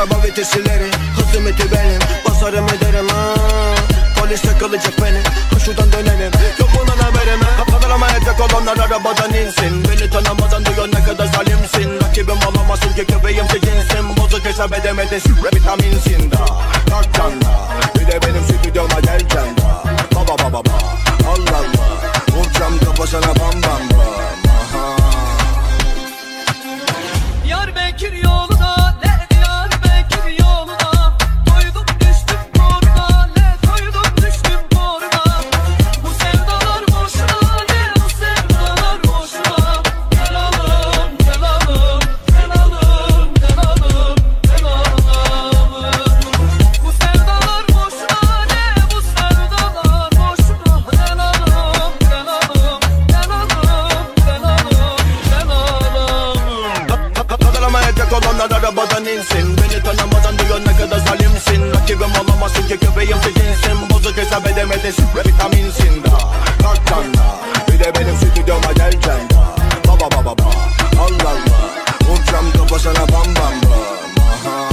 araba vitesileri, hızım iti benim, basarım ederim ha. Polis yakalayacak beni, şuradan dönelim, yok bundan haberim ha. Kaldıramayacak olanlar arabadan insin. Beni tanımadan diyor ne kadar zalimsin. Rakibim olamazsın ki köpeğim secinsin. Bozuk hesap edemedin, vitaminsin da. Kalkcan da, bir de benim stüdyoma gelcen da. Baba baba baba, Allah Allah, vuracağım kafasına bam bam bam. Aha. Diyarbakır yoluna, le Diyarbakır yoluna, koydum düştüm boruna, le koydum düştüm boruna. Bu sevdalar boşuna, le bu sevdalar boşuna. Gel alım, gel alım, gel alım, gel alım, gel alım. Bu sevdalar boşuna, le bu sevdalar boşuna. Gel alım, gel alım, gel alım, gel alım, gel alım. Kaldıramayacak olanlar arabadan insin. Beni tanımadan diyor ne kadar zalimsin. Rakibim olamazsın ki köpeğim secinsin. Bozuk hesap edemedin, vitaminsin da. Kalkcan da, bir de benim stüdyoma gelcen da. Baba baba baba, Allah Allah, vuracağım kafasına bam bam bam. Aha.